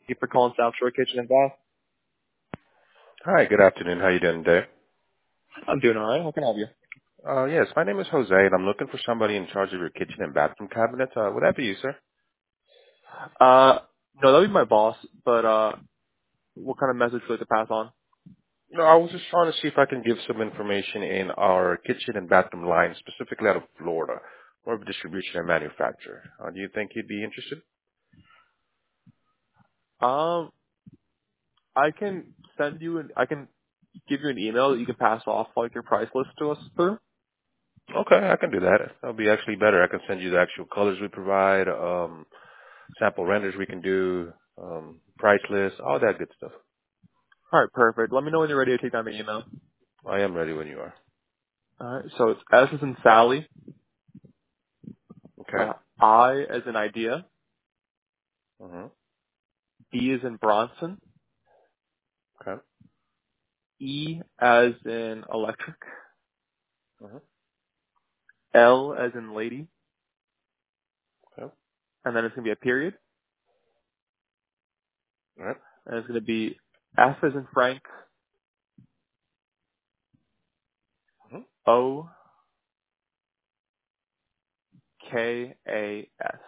Thank you for calling South Shore Kitchen and Bath. Hi, good afternoon. How you doing today? I'm doing all right. How can I help you? Yes, my name is Jose, and I'm looking for somebody in charge of your kitchen and bathroom cabinets. Would that be you, sir? Uh, no, that'll be my boss. But what kind of message would you like to pass on? No, I was just trying to see if I can give some information in our kitchen and bathroom line, specifically out of Florida. More of a distribution and manufacturer. Do you think you'd be interested? Um, I can I can give you an email that you can pass off like your price list to us through. Okay, I can do that. That'll be actually better. I can send you the actual colors we provide, sample renders we can do, price list, all that good stuff. All right, perfect. Let me know when you're ready to take down the email. I am ready when you are. All right, so it's S as in Sally, Okay. I as in idea, Mm-hmm. B as in Bronson, Okay. E as in electric, Mm-hmm. L as in lady, Okay. and then it's gonna be a period, All right. and it's gonna be F as in Frank, Mm-hmm. O K-A-S.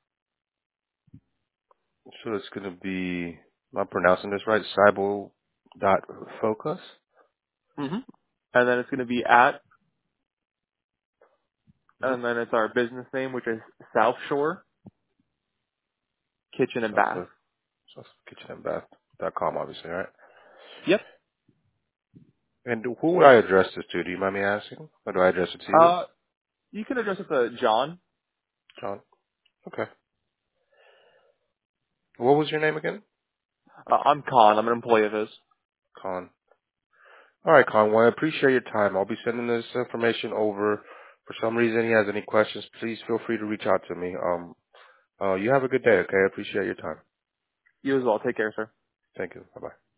So it's going to be, am I pronouncing this right? Cybo dot focus. Mm-hmm. And then it's going to be at, Mm-hmm. and then it's our business name, which is South Shore Kitchen and So Bath. it's kitchenandbath.com, obviously, right? Yep. And who would I address this to? Do you mind me asking? Or do I address it to you? Uh, you can address it to John. John? Okay. What was your name again? I'm Con. I'm an employee of his. Con. All right, Con. Well, I appreciate your time. I'll be sending this information over. For some reason he has any questions, please feel free to reach out to me. You have a good day, okay? I appreciate your time. You as well. Take care, sir. Thank you. Bye-bye.